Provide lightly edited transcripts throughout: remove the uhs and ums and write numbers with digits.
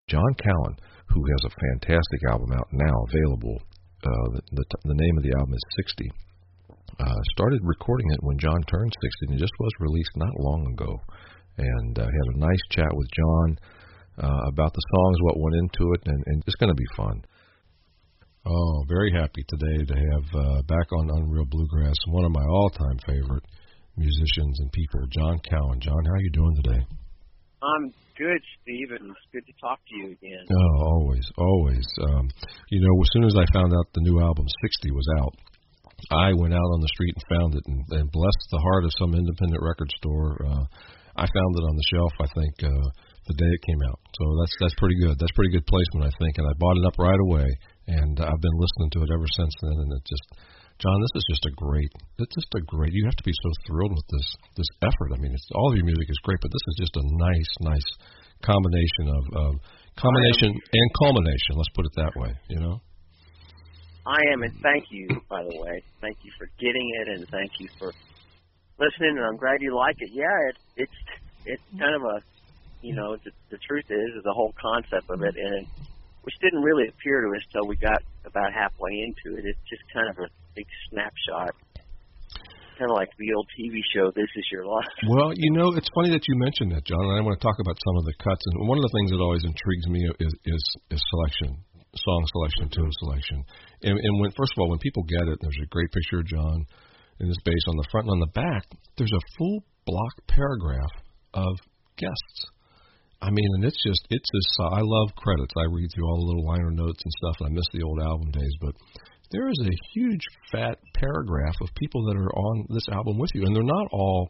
John Cowan, who has a fantastic album out now available. The name of the album is 60. Started recording it when John turned 60, and it just was released not long ago. And had a nice chat with John about the songs, what went into it, and it's going to be fun. Oh, very happy today to have back on Unreal Bluegrass one of my all-time favorite musicians and people, John Cowan. John, how are you doing today? I'm good, Steve, and it's good to talk to you again. Oh, always. As soon as I found out the new album 60 was out, I went out on the street and found it, and bless the heart of some independent record store, I found it on the shelf, I think, the day it came out. So that's pretty good. That's pretty good placement, I think, and I bought it up right away, and I've been listening to it ever since then, and it just, John, this is just a great, you have to be so thrilled with this effort. I mean, all of your music is great, but this is just a nice combination of combination and culmination, let's put it that way, I am, and thank you, by the way. Thank you for getting it, and thank you for listening, and I'm glad you like it. Yeah, it's kind of a, the truth is the whole concept of it, and which didn't really appear to us till we got about halfway into it. It's just kind of a big snapshot, kind of like the old TV show, This Is Your Life. Well, it's funny that you mentioned that, John, and I want to talk about some of the cuts, and one of the things that always intrigues me is selection. Song selection, tune selection. And when, first of all, when people get it, there's a great picture of John in his bass on the front, and on the back, there's a full block paragraph of guests. I mean, and it's just, I love credits. I read through all the little liner notes and stuff, and I miss the old album days, but there is a huge, fat paragraph of people that are on this album with you, and they're not all,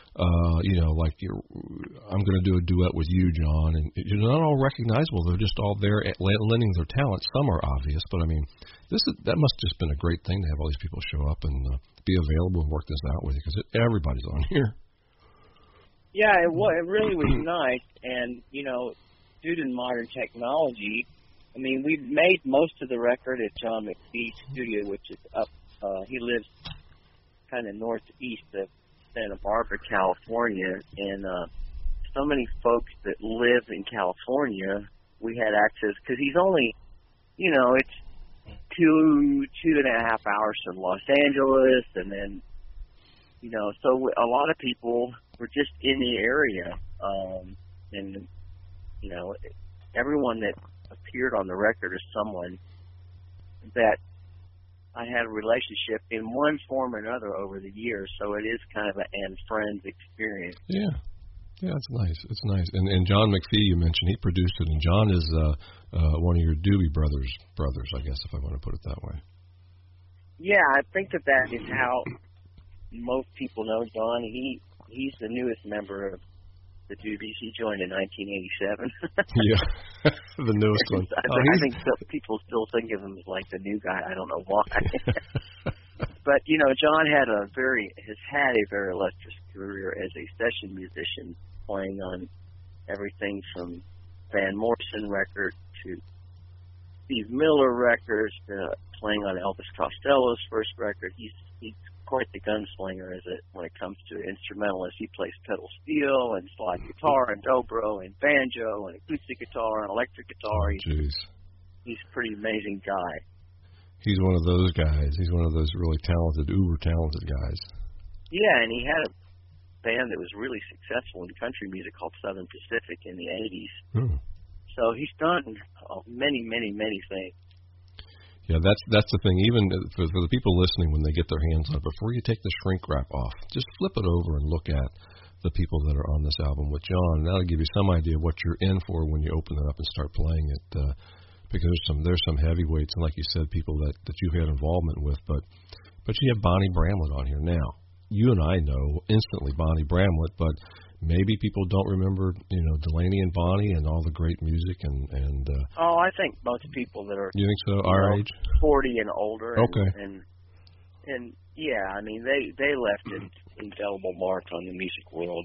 I'm going to do a duet with you, John, and they're not all recognizable. They're just all there lending their talent. Some are obvious, but I mean, that must have just been a great thing to have all these people show up and be available and work this out with you, because everybody's on here. Yeah, it really was nice, and due to modern technology, I mean, we've made most of the record at John McPhee's studio, which is up. He lives kind of northeast of Santa Barbara, California, and so many folks that live in California, we had access, because he's only, it's 2.5 hours from Los Angeles, and then, so a lot of people were just in the area, and, everyone that appeared on the record is someone that I had a relationship in one form or another over the years, so it is kind of an friends experience. Yeah, it's nice. It's nice. And John McPhee, you mentioned, he produced it, and John is one of your Doobie brothers, I guess, if I want to put it that way. Yeah, I think that is how most people know John. He's the newest member of the Doobies. He joined in 1987. Yeah, the newest one. I think people still think of him as like the new guy. I don't know why. But John has had a very illustrious career as a session musician, playing on everything from Van Morrison records to Steve Miller records to playing on Elvis Costello's first record. He's quite the gunslinger when it comes to instrumentalists. He plays pedal steel and slide guitar and dobro and banjo and acoustic guitar and electric guitar. He's a pretty amazing guy. He's one of those guys. He's one of those really talented, uber talented guys. Yeah, and he had a band that was really successful in country music called Southern Pacific in the 80s. So he's done many, many, many things. Yeah, that's the thing. Even for the people listening, when they get their hands on it, before you take the shrink wrap off, just flip it over and look at the people that are on this album with John. And that'll give you some idea of what you're in for when you open it up and start playing it. Because there's some heavyweights, and like you said, people that you've had involvement with. But you have Bonnie Bramlett on here now. You and I know instantly Bonnie Bramlett, but maybe people don't remember, Delaney and Bonnie and all the great music and. I think most people that are. You think so? Our age, 40 and older. Okay. And yeah, I mean they left an indelible mark on the music world.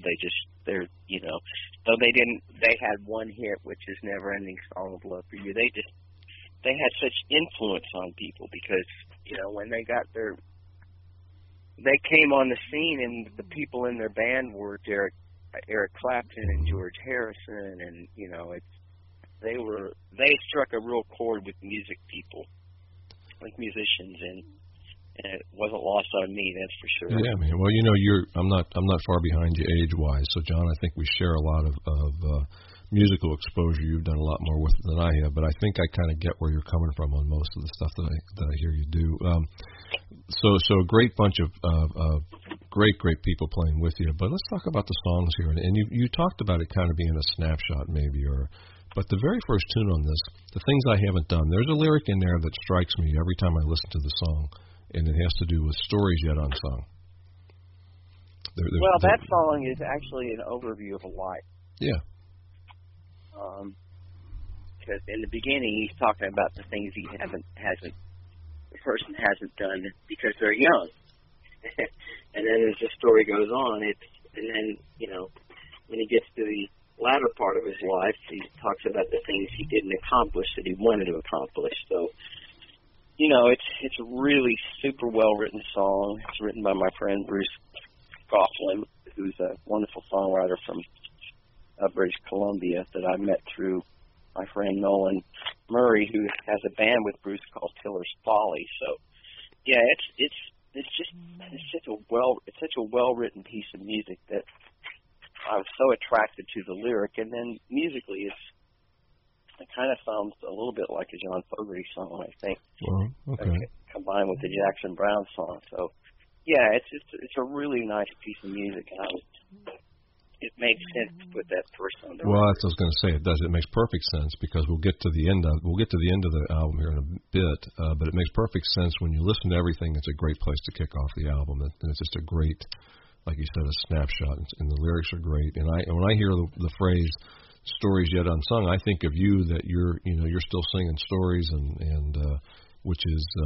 Though they had one hit, which is Never Ending Song of Love for You. They had such influence on people because when they came on the scene, and the people in their band were Eric Clapton and George Harrison, and they struck a real chord with music people, like musicians, and it wasn't lost on me, that's for sure. Yeah, man. Well, I'm not far behind you age-wise. So, John, I think we share a lot of musical exposure. You've done a lot more with it than I have, but I think I kind of get where you're coming from on most of the stuff that I hear you do. So a great bunch of great people playing with you. But let's talk about the songs here. And you talked about it kind of being a snapshot, maybe, but the very first tune on this, The Things I Haven't Done, there's a lyric in there that strikes me every time I listen to the song, and it has to do with stories yet unsung. That song is actually an overview of a life. Yeah. Because in the beginning he's talking about the things the person hasn't done because they're young, and then as the story goes on, and then when he gets to the latter part of his life, he talks about the things he didn't accomplish that he wanted to accomplish. So, it's a really super well written song. It's written by my friend Bruce Coughlin, who's a wonderful songwriter from British Columbia that I met through my friend Nolan Murray, who has a band with Bruce called Tiller's Folly. So, yeah, it's such a well written piece of music that I was so attracted to the lyric, and then musically it kind of sounds a little bit like a John Fogerty song, I think. Well, okay. Combined with the Jackson Browne song. So, yeah, it's a really nice piece of music, and it makes sense to put that first on the record. That's what I was going to say. It does. It makes perfect sense because we'll get to the end of the album here in a bit. But it makes perfect sense when you listen to everything. It's a great place to kick off the album, and it's just a great, like you said, a snapshot. And the lyrics are great. And when I hear the phrase "stories yet unsung," I think of you that you're still singing stories, and which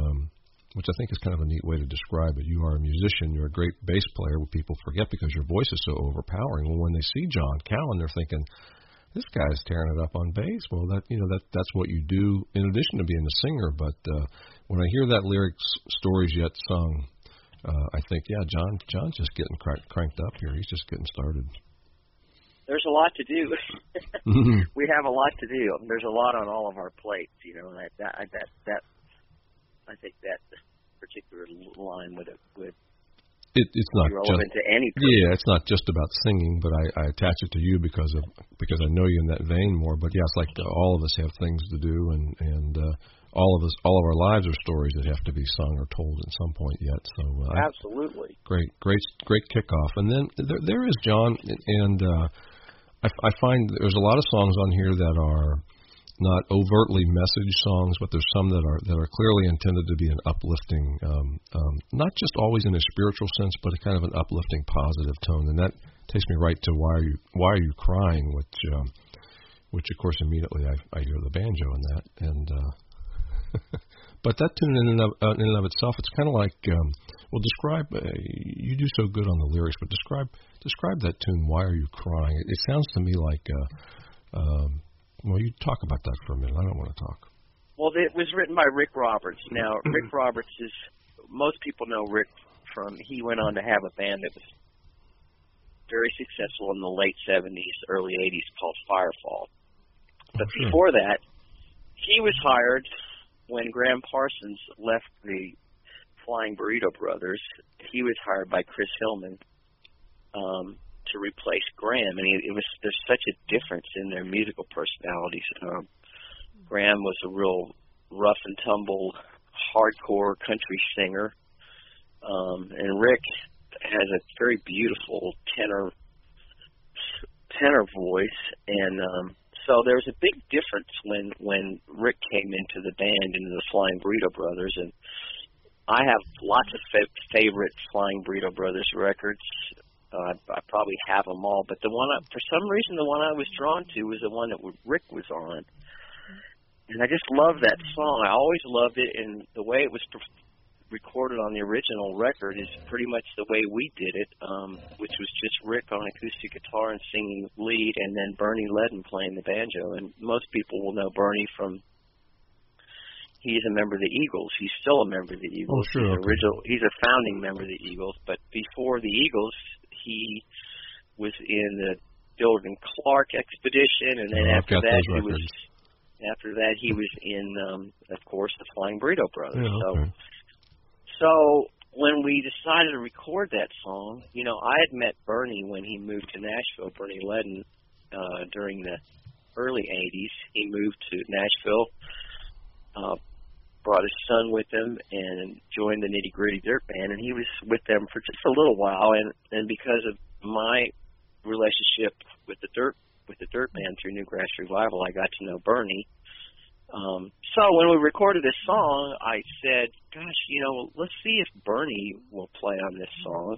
I think is kind of a neat way to describe it. You are a musician. You're a great bass player, what people forget because your voice is so overpowering. Well, when they see John Cowan, they're thinking, this guy's tearing it up on bass. Well, that's what you do in addition to being a singer. But when I hear that lyrics, stories yet sung, I think, yeah, John's just getting cranked up here. He's just getting started. There's a lot to do. We have a lot to do. There's a lot on all of our plates, and I think that particular line would it's not be relevant just, to any person. Yeah, it's not just about singing, but I attach it to you because I know you in that vein more. But yeah, it's like all of us have things to do, and all of our lives are stories that have to be sung or told at some point yet. So absolutely, great kickoff. And then there is John, and I find there's a lot of songs on here that are not overtly message songs, but there's some that are clearly intended to be an uplifting, not just always in a spiritual sense, but a kind of an uplifting, positive tone. And that takes me right to Why Are You Crying, which of course immediately I hear the banjo in that. And but that tune in and of itself, it's kind of like describe. You do so good on the lyrics, but describe that tune. Why Are You Crying? It sounds to me like. Well, you talk about that for a minute. I don't want to talk. Well, it was written by Rick Roberts. Now, Rick Roberts most people know Rick he went on to have a band that was very successful in the late 70s, early 80s called Firefall. But before that, he was hired when Graham Parsons left the Flying Burrito Brothers. He was hired by Chris Hillman to replace Graham, and there's such a difference in their musical personalities. Graham was a real rough and tumble, hardcore country singer, and Rick has a very beautiful tenor voice, and so there's a big difference when Rick came into the band, into the Flying Burrito Brothers, and I have lots of favorite Flying Burrito Brothers records. I probably have them all, but for some reason, the one I was drawn to was the one that Rick was on. And I just love that song. I always loved it, and the way it was recorded on the original record is pretty much the way we did it, which was just Rick on acoustic guitar and singing lead, and then Bernie Ledden playing the banjo. And most people will know Bernie he's a member of the Eagles. He's still a member of the Eagles. Oh, sure. He's a founding member of the Eagles, but before the Eagles, he was in the Dillard and Clark expedition, and then after that he was After that, he was in, of course, the Flying Burrito Brothers. Yeah, okay. So when we decided to record that song, you know, I had met Bernie when he moved to Nashville, Bernie Ledden, during the early 80s. He moved to Nashville, brought his son with him, and joined the Nitty Gritty Dirt Band, and he was with them for just a little while, and because of my relationship with the Dirt Band through Newgrass Revival, I got to know Bernie. So when we recorded this song, I said, gosh, you know, let's see if Bernie will play on this song.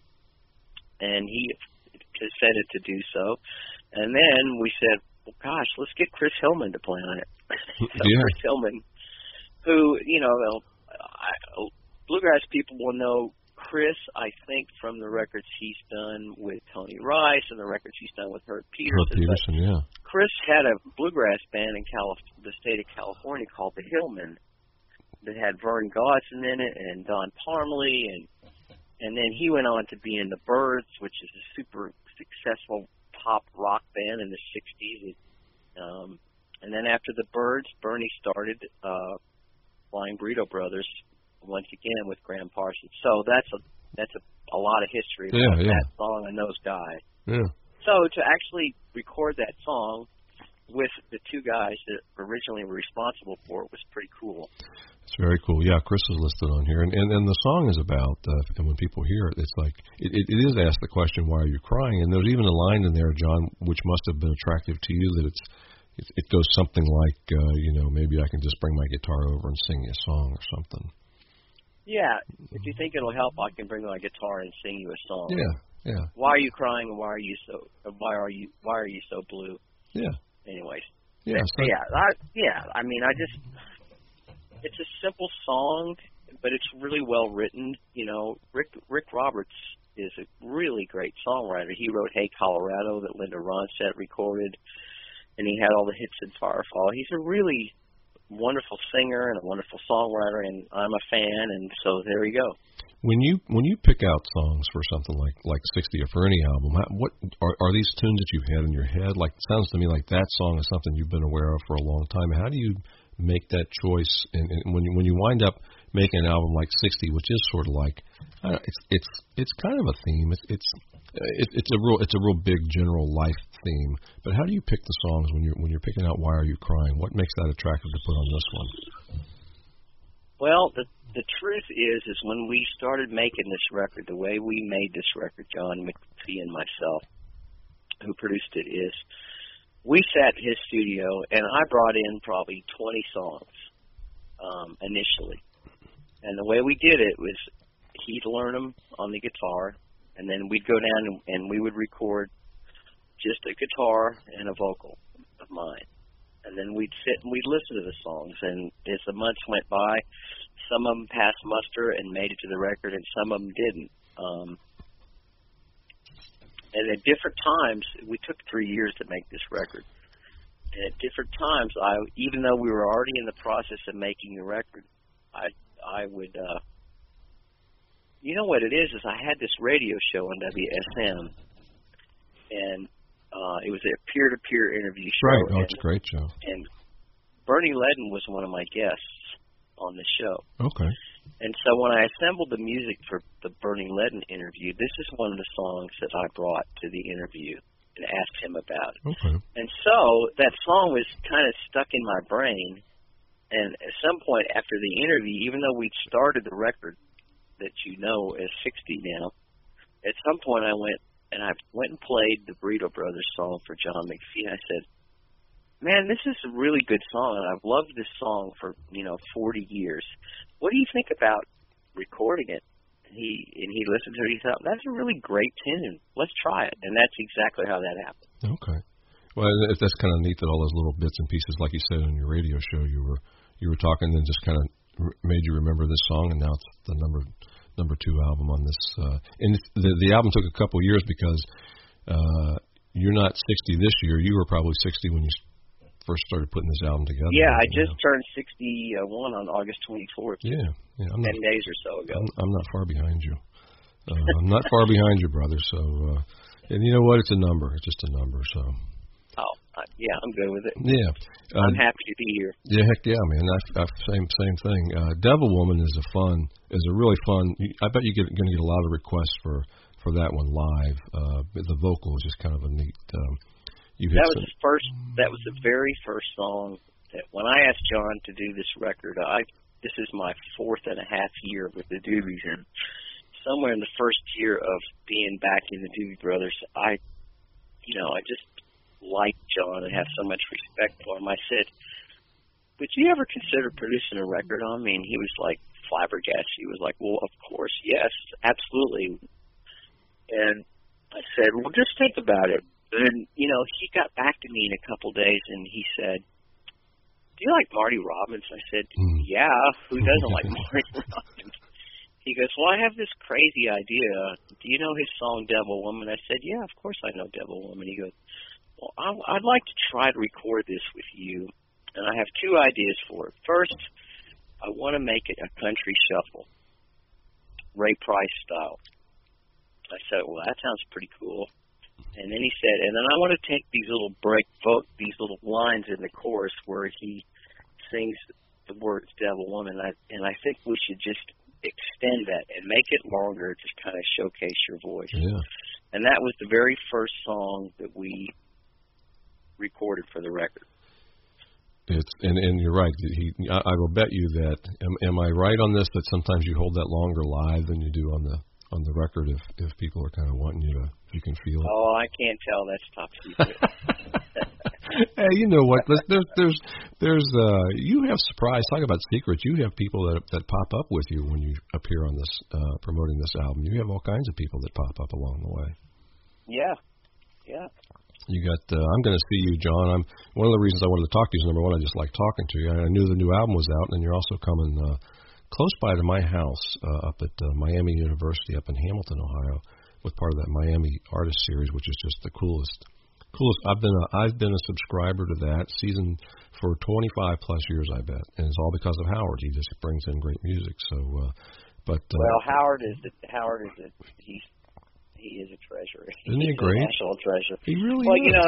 And he consented to do so. And then we said, well, gosh, let's get Chris Hillman to play on it. So yeah. Chris Hillman, who, you know, bluegrass people will know Chris, I think, from the records he's done with Tony Rice and the records he's done with Herb Peterson. Yeah. Chris had a bluegrass band in the state of California called the Hillman that had Vern Godson in it and Don Parmalee, and then he went on to be in the Byrds, which is a super successful pop rock band in the 60s. And then after the Byrds, Bernie started Flying Burrito Brothers once again with Graham Parsons. So that's a lot of history about that song and those guys. Yeah. So to actually record that song with the two guys that originally were responsible for it was pretty cool. It's very cool. Yeah, Chris is listed on here, and the song is about. And when people hear it, it's like it is asked the question, "Why are you crying?" And there's even a line in there, John, which must have been attractive to you. That it goes something like, you know, maybe I can just bring my guitar over and sing you a song or something. Yeah, if you think it'll help, I can bring my guitar and sing you a song. Yeah. Why are you crying, and why are you so blue? Yeah. Anyways. Yeah. I mean, it's a simple song, but it's really well written. You know, Rick Roberts is a really great songwriter. He wrote "Hey Colorado" that Linda Ronstadt recorded, and he had all the hits in Firefall. He's a really wonderful singer and a wonderful songwriter, and I'm a fan, and so there you go. When you pick out songs for something like 60 or for any album, what are these tunes that you've had in your head? Like, it sounds to me like that song is something you've been aware of for a long time. How do you make that choice? And when you wind up making an album like 60, which is sort of like it's kind of a theme. It's a real big general life theme. But how do you pick the songs when you're picking out Why Are You Crying? What makes that attractive to put on this one? Well, the truth is when we started making this record, the way we made this record, John McPhee and myself, who produced it, is we sat in his studio and I brought in probably 20 songs initially. And the way we did it was he'd learn them on the guitar, and then we'd go down and we would record just a guitar and a vocal of mine. And then we'd sit and we'd listen to the songs. And as the months went by, some of them passed muster and made it to the record, and some of them didn't. And at different times, we took 3 years to make this record. And at different times, even though we were already in the process of making the record, I would, you know what it is I had this radio show on WSM, and it was a peer-to-peer interview show. Right, oh, it's a great show. And Bernie Ledden was one of my guests on the show. Okay. And so when I assembled the music for the Bernie Ledden interview, this is one of the songs that I brought to the interview and asked him about. Okay. And so that song was kind of stuck in my brain. And at some point after the interview, even though we'd started the record that you know as 60 now, at some point I went and played the Burrito Brothers song for John McPhee. And I said, man, this is a really good song, and I've loved this song for, 40 years. What do you think about recording it? And he listened to it. He thought, that's a really great tune. Let's try it. And that's exactly how that happened. Okay. Well, that's kind of neat that all those little bits and pieces, like you said on your radio show, you were talking and just kind of made you remember this song, and now it's the number 2 album on this. And the album took a couple years because you're not 60 this year. You were probably 60 when you first started putting this album together. Yeah, I just turned 61 on August 24th. Yeah. 10 days or so ago. I'm not far behind you. I'm not far behind you, brother. So, and you know what? It's a number. It's just a number. So. Oh. Yeah, I'm good with it. Yeah. I'm happy to be here. Yeah, heck yeah, man. Same thing. Devil Woman is a really fun. I bet you're going to get a lot of requests for that one live. The vocal is just kind of a neat. That was the very first song that when I asked John to do this record, this is my 4.5 year with the Doobies, and somewhere in the first year of being back in the Doobie Brothers, I just liked John and have so much respect for him. I said, would you ever consider producing a record on me? And he was like flabbergasted. He was like, well, of course, yes, absolutely. And I said, well, just think about it. And, he got back to me in a couple days, and he said, do you like Marty Robbins? I said, yeah, who doesn't like Marty Robbins? He goes, well, I have this crazy idea. Do you know his song Devil Woman? I said, yeah, of course I know Devil Woman. He goes, well, I'd like to try to record this with you, and I have 2 ideas for it. First, I want to make it a country shuffle, Ray Price style. I said, well, that sounds pretty cool. And then he said, and then I want to take these little these little lines in the chorus where he sings the words Devil Woman, and I think we should just extend that and make it longer, just kind of showcase your voice. Yeah. And that was the very first song that we recorded for the record. And you're right. I will bet you that. Am I right on this? That sometimes you hold that longer live than you do on the record if people are kind of wanting you to, if you can feel it. Oh, I can't tell. That's top secret. Hey, you know what? There's you have surprise. Talk about secrets. You have people that pop up with you when you appear on this promoting this album. You have all kinds of people that pop up along the way. Yeah. You got. I'm going to see you, John. One of the reasons I wanted to talk to you is, number one, I just like talking to you. I knew the new album was out, and you're also coming close by to my house up at Miami University up in Hamilton, Ohio, with part of that Miami Artist Series, which is just the coolest. I've been a subscriber to that season for 25 plus years, I bet, and it's all because of Howard. He just brings in great music. So, Howard is he is a treasure. Isn't he great? A national treasure. He really is. Well,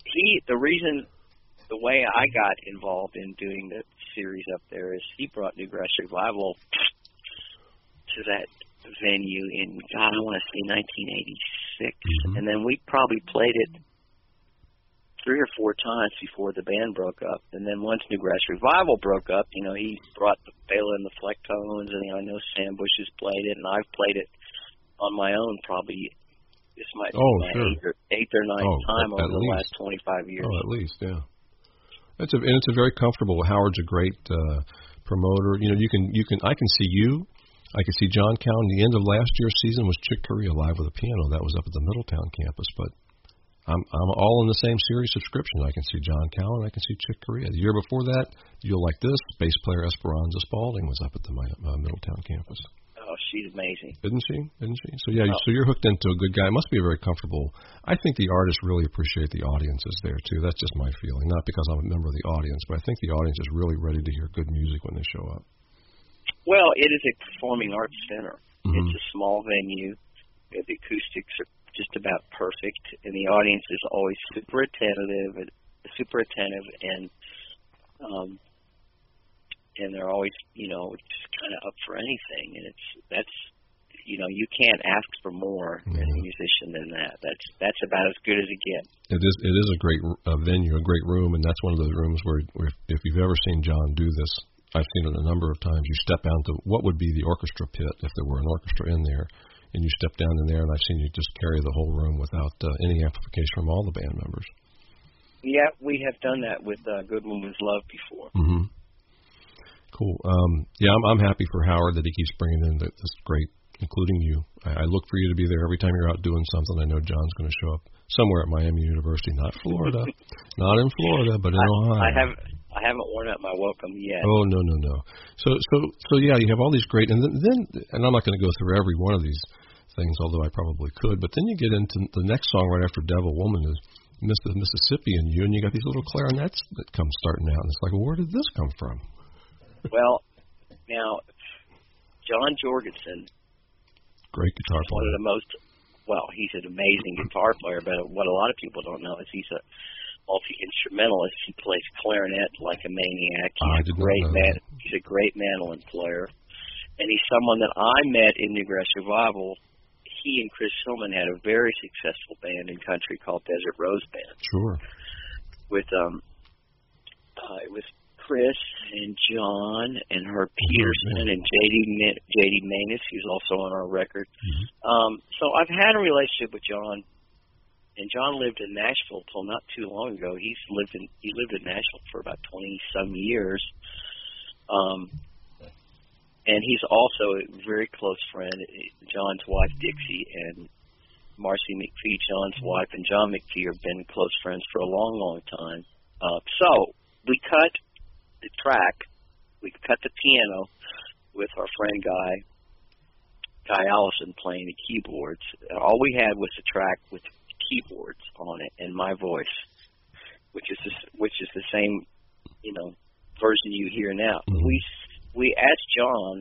the way I got involved in doing the series up there is he brought Newgrass Revival to that venue in, God, I want to say 1986. And then we probably played it 3 or 4 times before the band broke up. And then once Newgrass Revival broke up, he brought the Bela and the Flecktones, and I know Sam Bush has played it, and I've played it on my own probably. This might be my eighth or ninth time over the last 25 years. Oh, at least, yeah. It's a very comfortable. Howard's a great promoter. I can see you. I can see John Cowan. The end of last year's season was Chick Corea live with a piano. That was up at the Middletown campus. But I'm all in the same series subscription. I can see John Cowan. I can see Chick Corea. The year before that, you'll like this. Bass player Esperanza Spalding was up at the Middletown campus. Oh, she's amazing. Isn't she? So yeah, so you're hooked into a good guy. It must be very comfortable. I think the artists really appreciate the audiences there too. That's just my feeling. Not because I'm a member of the audience, but I think the audience is really ready to hear good music when they show up. Well, it is a performing arts center. It's a small venue. The acoustics are just about perfect, and the audience is always super attentive, and they're always, just kind of up for anything. And that's you can't ask for more as a musician than that. That's about as good as it gets. It is a great venue, a great room, and that's one of those rooms where if you've ever seen John do this, I've seen it a number of times. You step down to what would be the orchestra pit if there were an orchestra in there, and you step down in there, and I've seen you just carry the whole room without any amplification from all the band members. Yeah, we have done that with Good Woman's Love before. Cool. I'm happy for Howard that he keeps bringing in this great, including you. I look for you to be there every time you're out doing something. I know John's going to show up somewhere at Miami University, not Florida, not in Florida, but in Ohio. I haven't worn out my welcome yet. Oh, no. So yeah, you have all these great, and then I'm not going to go through every one of these things, although I probably could, but then you get into the next song right after Devil Woman is Mississippi and You, and you got these little clarinets that come starting out, and it's like, well, where did this come from? Well, now, John Jorgensen, great guitar player. One of the he's an amazing guitar player, but what a lot of people don't know is he's multi-instrumentalist. He plays clarinet like a maniac. He's a great mandolin player. And he's someone that I met in Newgrass Revival. He and Chris Hillman had a very successful band in country called Desert Rose Band. Sure. With it was Chris and John and Herb Peterson and J.D. Manus, who's also on our record. Mm-hmm. So I've had a relationship with John, and John lived in Nashville till not too long ago. He lived in Nashville for about 20-some years. And he's also a very close friend. John's wife, Dixie, and Marcy McPhee, John's wife, and John McPhee have been close friends for a long, long time. So we cut the track. We cut the piano with our friend Guy Allison playing the keyboards. All we had was a track with keyboards on it and my voice, which is the same, version you hear now. Mm-hmm. We asked John,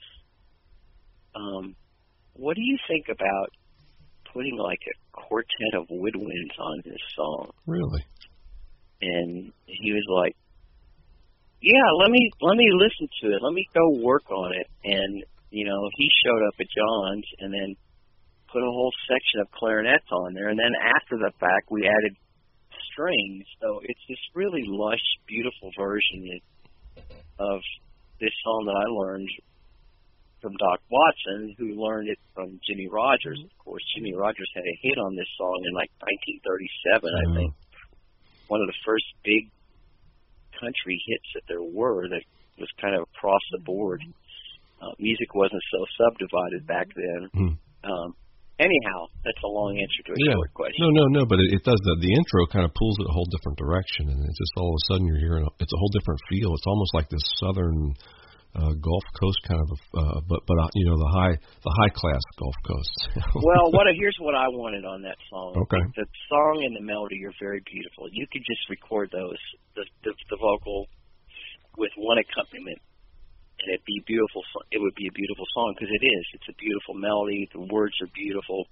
what do you think about putting like a quartet of woodwinds on this song? Really? And he was like, yeah, let me listen to it. Let me go work on it. And, he showed up at John's and then put a whole section of clarinets on there. And then after the fact, we added strings. So it's this really lush, beautiful version of this song that I learned from Doc Watson, who learned it from Jimmy Rogers. Of course, Jimmy Rogers had a hit on this song in like 1937, I think. One of the first big country hits that there were that was kind of across the board. Music wasn't so subdivided back then. Anyhow, that's a long answer to a short question. No, but it does that. The intro kind of pulls it a whole different direction, and it's just all of a sudden you're hearing it's a whole different feel. It's almost like this southern Gulf Coast kind of, but the high class Gulf Coast. Well, here's what I wanted on that song. Okay. The song and the melody are very beautiful. You could just record those, the vocal with one accompaniment, and it'd be beautiful. It would be a beautiful song because it is. It's a beautiful melody. The words are beautiful.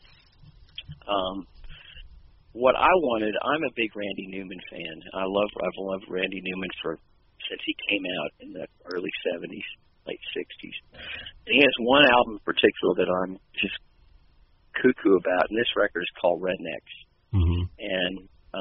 What I wanted, I'm a big Randy Newman fan. I've loved Randy Newman since he came out in the early 70s, late 60s. And he has one album in particular that I'm just cuckoo about, and this record is called Rednecks. Mm-hmm. And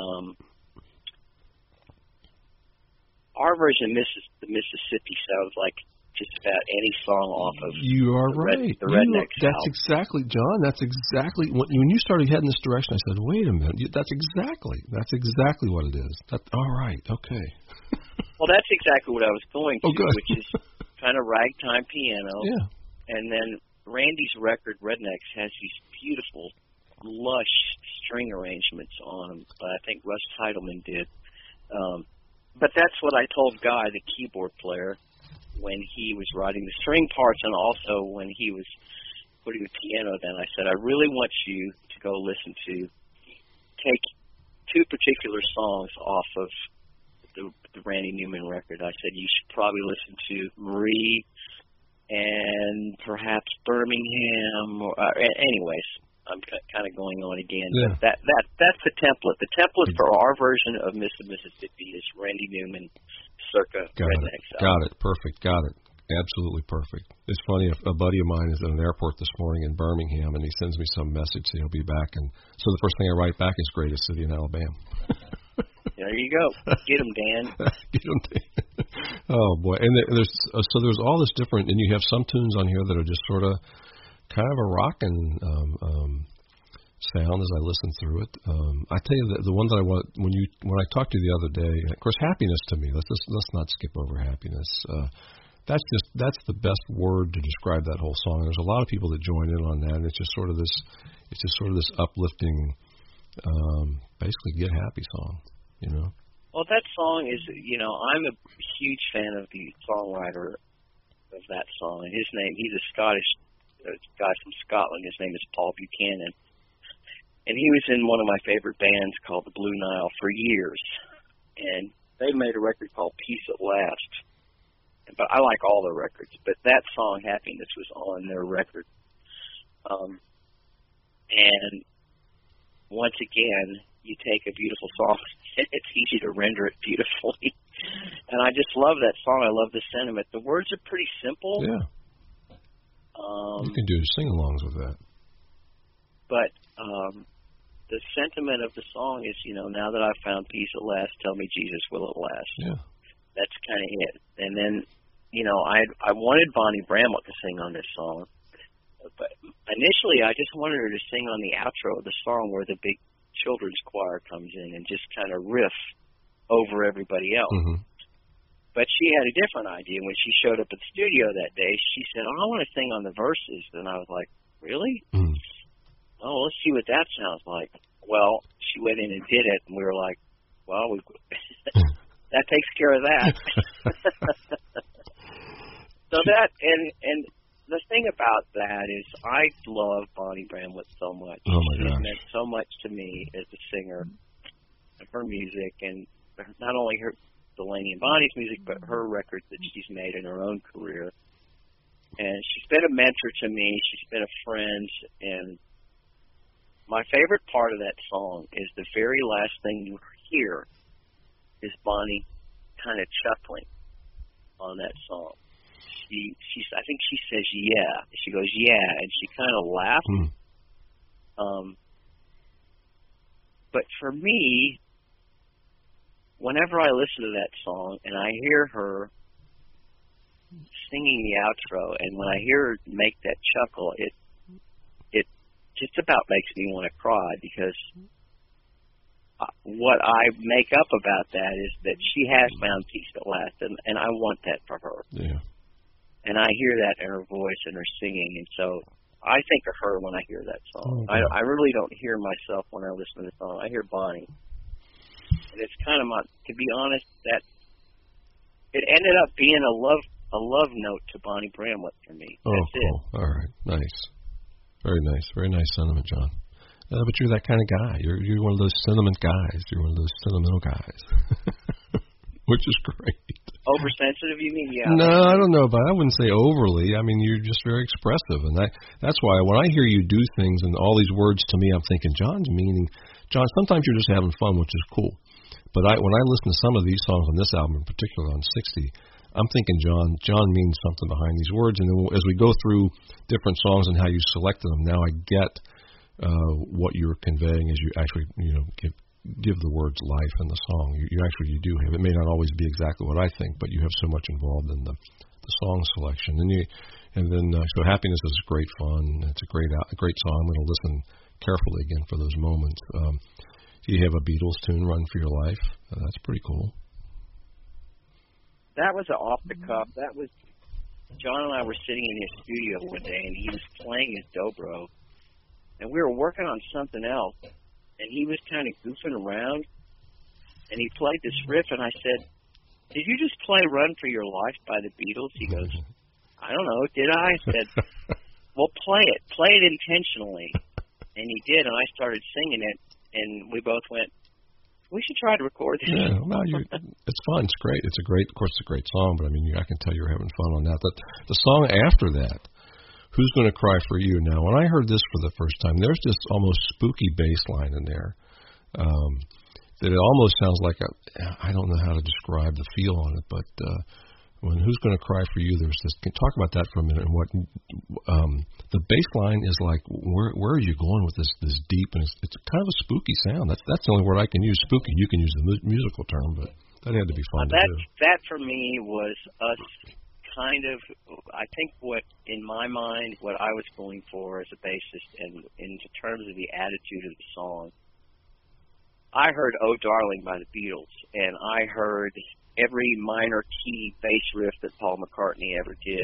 our version of the Mississippi sounds like just about any song off of You are right. The Rednecks That's album. exactly, John, that's exactly, when you started heading this direction, I said, wait a minute, that's exactly what it is. All right, okay. Well, that's exactly what I was going to, good. which is kind of ragtime piano. Yeah. And then Randy's record, Rednecks, has these beautiful, lush string arrangements on them. I think Russ Titleman did. But that's what I told Guy, the keyboard player, when he was writing the string parts and also when he was putting the piano down. I said, I really want you to go listen to, take two particular songs off of the Randy Newman record. I said, you should probably listen to Marie and perhaps Birmingham. Anyways, I'm kind of going on again. Yeah. But that's the template. The template for our version of Miss of Mississippi is Randy Newman circa Rednecks. Got it. Perfect. Got it. Absolutely perfect. It's funny, a buddy of mine is at an airport this morning in Birmingham, and he sends me some message saying he'll be back. And so the first thing I write back is greatest city in Alabama. There you go. Get him, Dan. Get him, Dan. Oh, boy. And there's all this different, and you have some tunes on here that are just sort of kind of a rockin' sound as I listen through it. I tell you the one that I want when I talked to you the other day. Of course, happiness to me. Let's not skip over happiness. That's the best word to describe that whole song. There's a lot of people that join in on that, and it's just sort of this uplifting, basically get happy song. Well, that song is, I'm a huge fan of the songwriter of that song, and he's a Scottish guy from Scotland. His name is Paul Buchanan. And he was in one of my favorite bands called the Blue Nile for years. And they made a record called Peace at Last. But I like all their records. But that song, Happiness, was on their record. And once again, you take a beautiful song it's easy to render it beautifully. And I just love that song. I love the sentiment. The words are pretty simple. Yeah. You can do sing-alongs with that. But the sentiment of the song is, now that I've found peace at last, tell me, Jesus, will it last? Yeah. That's kind of it. And then, I wanted Bonnie Bramlett to sing on this song. But initially, I just wanted her to sing on the outro of the song where the big children's choir comes in and just kind of riff over everybody else. Mm-hmm. But she had a different idea. When she showed up at the studio that day, she said, I want to sing on the verses. And I was like, really? Mm. Oh, let's see what that sounds like. Well, she went in and did it, and we were like, well, that takes care of that. So that, and the thing about that is I love Bonnie Bramlett so much. Oh, my She's gosh. meant so much to me as a singer, her music, and not only her Delaney and Bonnie's music, but her records that she's made in her own career. And she's been a mentor to me. She's been a friend. And my favorite part of that song is the very last thing you hear is Bonnie kind of chuckling on that song. I think she says, yeah. She goes, yeah, and she kind of laughs. But for me, whenever I listen to that song and I hear her singing the outro, and when I hear her make that chuckle, it just about makes me want to cry, because what I make up about that is that she has found peace at last, and I want that for her. Yeah. And I hear that in her voice and her singing, and so I think of her when I hear that song. Okay. I really don't hear myself when I listen to the song. I hear Bonnie. And it's kind of to be honest, that it ended up being a love note to Bonnie Bramlett for me. That's cool. it. All right. Nice. Very nice sentiment, John. But you're that kind of guy. You're one of those sentiment guys. You're one of those sentimental guys, which is great. Oversensitive, you mean? Yeah. No, I don't know, but I wouldn't say overly. I mean, you're just very expressive, and that's why when I hear you do things and all these words to me, I'm thinking, John, sometimes you're just having fun, which is cool. But when I listen to some of these songs on this album, in particular on 60, I'm thinking John means something behind these words. And then as we go through different songs and how you selected them, now I get what you're conveying as you actually give the words life in the song. You do have. It may not always be exactly what I think, but you have so much involved in the song selection. And then so Happiness is great fun. It's a great song. I'm going to listen carefully again for those moments. You have a Beatles tune, Run for Your Life. That's pretty cool. That was off the cuff. That was John and I were sitting in his studio one day, and he was playing his dobro, and we were working on something else, and he was kind of goofing around, and he played this riff, and I said, "Did you just play Run for Your Life by the Beatles?" He goes, "I don't know, did I?" I said, "Well, play it intentionally," and he did, and I started singing it. And we both went, we should try to record this. Yeah, well, it's fun. It's great. Of course, it's a great song, but I mean, I can tell you're having fun on that. But the song after that, Who's Gonna Cry for You? Now, when I heard this for the first time, there's this almost spooky bass line in there that it almost sounds like I don't know how to describe the feel on it, but when Who's Gonna Cry for You, there's this. Can you talk about that for a minute? And what the bass line is like. Where are you going with this deep? And it's kind of a spooky sound. That's the only word I can use. Spooky. You can use the musical term, but that had to be fun to do. That for me was us kind of. I think what in my mind what I was going for as a bassist, and in terms of the attitude of the song, I heard "Oh Darling" by the Beatles, and I heard every minor key bass riff that Paul McCartney ever did,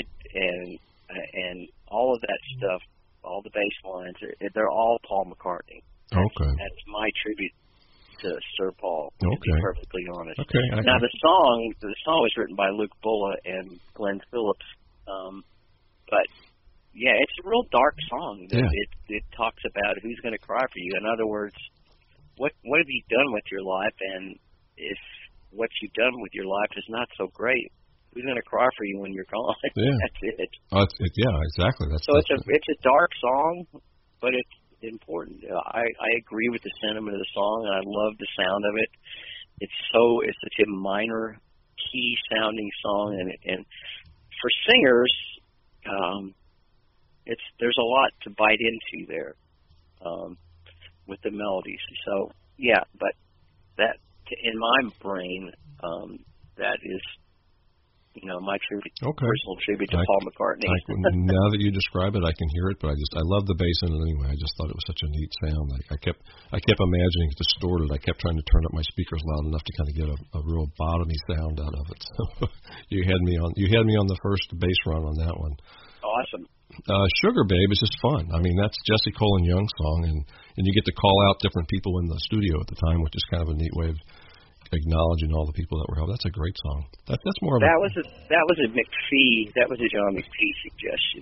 and all of that stuff, all the bass lines, they're all Paul McCartney. Okay. That's my tribute to Sir Paul, to be perfectly honest. Okay. Now the song was written by Luke Bulla and Glenn Phillips, but yeah, it's a real dark song. Yeah. It talks about who's going to cry for you. In other words, what have you done with your life, and if what you've done with your life is not so great, who's going to cry for you when you're gone? Yeah. That's it. Yeah, exactly. It's a dark song, but important. I agree with the sentiment of the song, and I love the sound of it. It's such a minor key sounding song, and for singers, there's a lot to bite into there with the melodies. So yeah, but that in my brain, that is, my tribute, personal tribute to Paul McCartney. Now that you describe it, I can hear it, but I love the bass in it anyway. I just thought it was such a neat sound. I kept imagining it distorted. I kept trying to turn up my speakers loud enough to kind of get a real bottomy sound out of it. So you had me on the first bass run on that one. Awesome. Sugar Babe is just fun. I mean, that's Jesse Colin Young's song, and you get to call out different people in the studio at the time, which is kind of a neat way of acknowledging all the people that were helped. That's a great song. That's more of that was a McPhee. That was a John McPhee suggestion.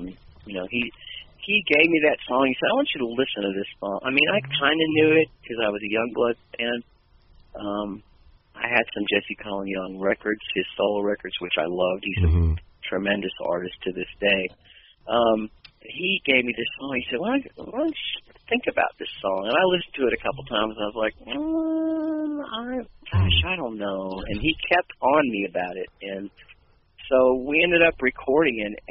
He gave me that song. He said, "I want you to listen to this song." I mean, I kind of knew it because I was a Youngblood fan. I had some Jesse Colin Young records, his solo records, which I loved. He's a tremendous artist to this day. He gave me this song. He said, why don't you think about this song? And I listened to it a couple times, and I was like, I don't know. And he kept on me about it. And so we ended up recording it,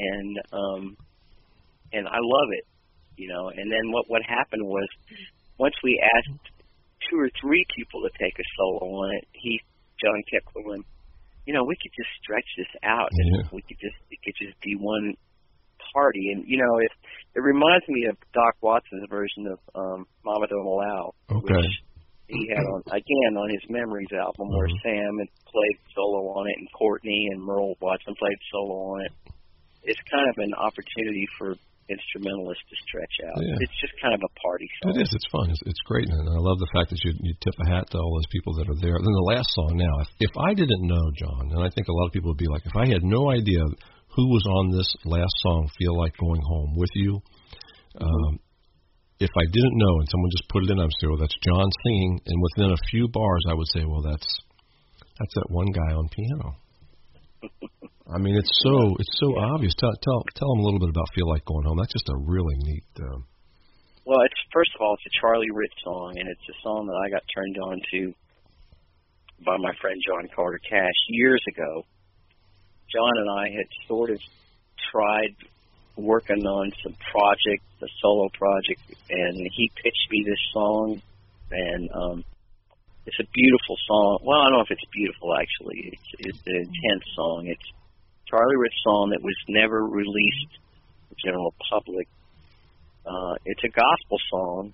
and I love it, And then what happened was, once we asked 2 or 3 people to take a solo on it, John kept going, we could just stretch this out, and it could just be one party. And it reminds me of Doc Watson's version of Mama Don't Allow, which he had on his Memories album, where Sam had played solo on it, and Courtney and Merle Watson played solo on it. It's kind of an opportunity for instrumentalists to stretch out. Yeah. It's just kind of a party song. It is. It's fun. It's great, and I love the fact that you tip a hat to all those people that are there. Then the last song now, if I didn't know, John, and I think a lot of people would be like, if I had no idea who was on this last song, Feel Like Going Home with You, if I didn't know and someone just put it in, I would say, well, that's John singing, and within a few bars I would say, well, that's that one guy on piano. I mean, it's so obvious. Tell them a little bit about Feel Like Going Home. That's just a really neat. Well, first of all, it's a Charlie Rich song, and it's a song that I got turned on to by my friend John Carter Cash years ago. John and I had sort of tried working on some project, a solo project, and he pitched me this song, and it's a beautiful song. Well, I don't know if it's beautiful, actually. It's an intense song. It's Charlie Rich song that was never released to the general public. It's a gospel song,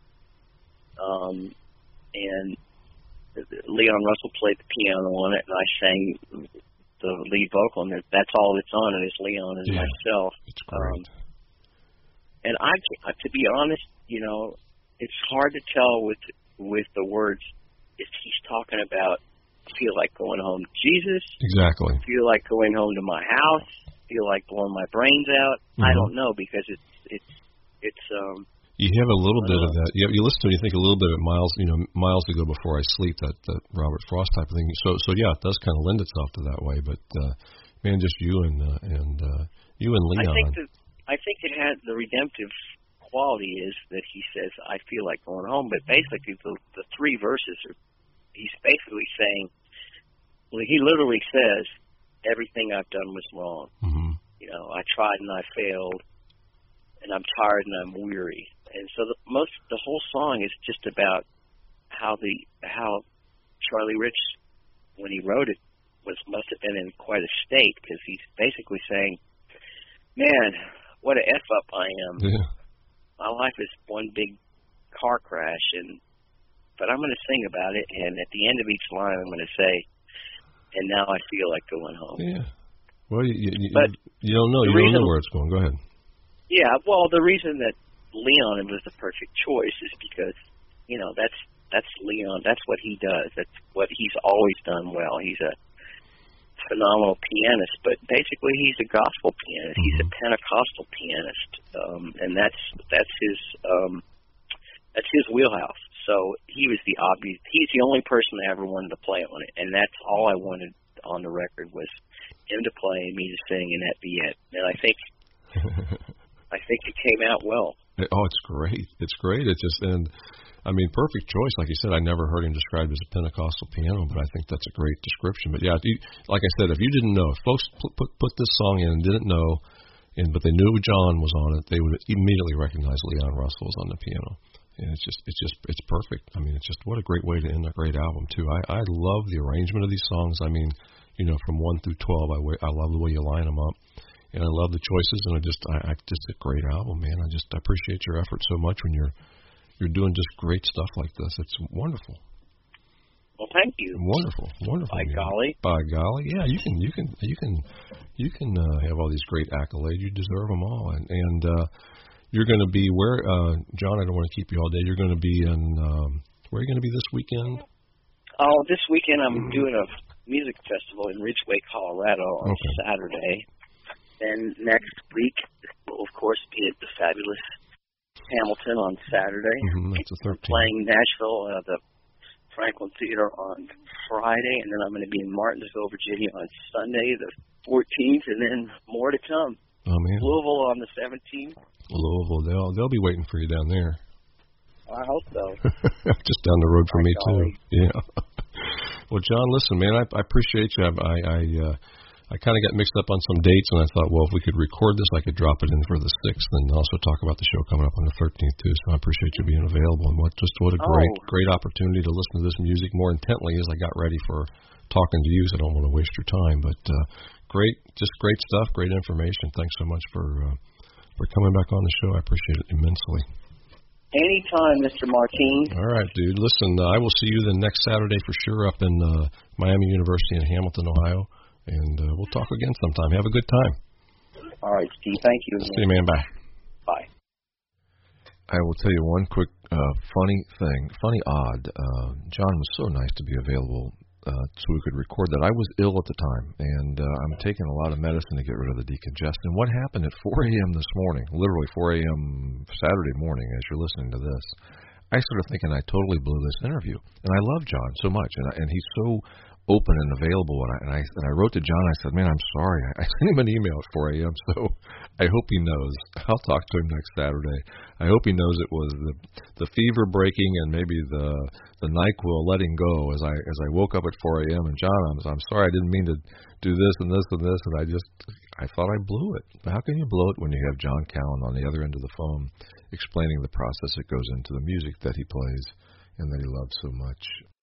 and Leon Russell played the piano on it, and I sang the lead vocal, and that's all that's on it is Leon and myself. It's great. And to be honest, it's hard to tell with the words if he's talking about feel like going home to Jesus. Exactly. Feel like going home to my house. Feel like blowing my brains out. I don't know, because it's you have a little bit of that. You listen to it, you think a little bit of Miles to Go Before I Sleep, that Robert Frost type of thing. So yeah, it does kind of lend itself to that way. But man, just you and Leon. I think it had the redemptive quality is that he says, I feel like going home. But basically, the 3 verses he's basically saying, well, he literally says, everything I've done was wrong. I tried and I failed, and I'm tired and I'm weary. And so the whole song is just about how Charlie Rich, when he wrote it, must have been in quite a state, because he's basically saying, man, what a F up I am. Yeah. My life is one big car crash, but I'm going to sing about it, and at the end of each line I'm going to say, and now I feel like going home. Yeah. Well, you don't know. You don't know where it's going. Go ahead. Yeah, well, the reason that Leon was the perfect choice is because, that's Leon. That's what he does. That's what he's always done well. He's a phenomenal pianist, but basically he's a gospel pianist. He's a Pentecostal pianist, and that's his wheelhouse. So he's the only person I ever wanted to play on it, and that's all I wanted on the record was him to play and me to sing, and that be it. And I think it came out well. It's great. It's great. It's just, and I mean, perfect choice. Like you said, I never heard him described as a Pentecostal piano, but I think that's a great description. But yeah, like I said, if you didn't know, if folks put this song in and didn't know, but they knew John was on it, they would immediately recognize Leon Russell was on the piano. And it's perfect. I mean, it's just, what a great way to end a great album too. I love the arrangement of these songs. I mean, you know, from 1 through 12, I love the way you line them up, and I love the choices. And just a great album, man. I appreciate your effort so much when you're doing just great stuff like this. It's wonderful. Well, thank you. Wonderful. By golly. By golly, yeah. You can have all these great accolades. You deserve them all. And you're going to be where, John? I don't want to keep you all day. You're going to be in. Where are you going to be this weekend? Oh, this weekend I'm doing a music festival in Ridgeway, Colorado on Saturday. And next week will, of course, be at the fabulous Hamilton on Saturday. That's the 13th. Playing Nashville at the Franklin Theater on Friday, and then I'm going to be in Martinsville, Virginia on Sunday, the 14th, and then more to come. Oh, man. Louisville on the 17th. Louisville, they'll be waiting for you down there. I hope so. Just down the road from me too. Yeah. Well, John, listen, man, I appreciate you. I kind of got mixed up on some dates, and I thought, well, if we could record this, I could drop it in for the 6th, and also talk about the show coming up on the 13th too. So I appreciate you being available, and what a great opportunity to listen to this music more intently as I got ready for talking to you. So I don't want to waste your time, but great stuff, great information. Thanks so much for coming back on the show. I appreciate it immensely. Anytime, Mr. Martine. All right, dude. Listen, I will see you the next Saturday for sure up in Miami University in Hamilton, Ohio. And we'll talk again sometime. Have a good time. All right, Steve. Thank you. See you, man. Bye. Bye. I will tell you one quick funny odd. John was so nice to be available so we could record that. I was ill at the time, and I'm taking a lot of medicine to get rid of the decongestant. What happened at 4 a.m. this morning, literally 4 a.m. Saturday morning as you're listening to this, I started thinking I totally blew this interview. And I love John so much, and he's so open and available, and I wrote to John. I said, man, I'm sorry. I sent him an email at 4 a.m., so I hope he knows. I'll talk to him next Saturday. I hope he knows it was the fever breaking and maybe the NyQuil letting go as I woke up at 4 a.m. And John, I'm sorry, I didn't mean to do this and this and this, and I thought I blew it. But how can you blow it when you have John Cowan on the other end of the phone explaining the process that goes into the music that he plays and that he loves so much?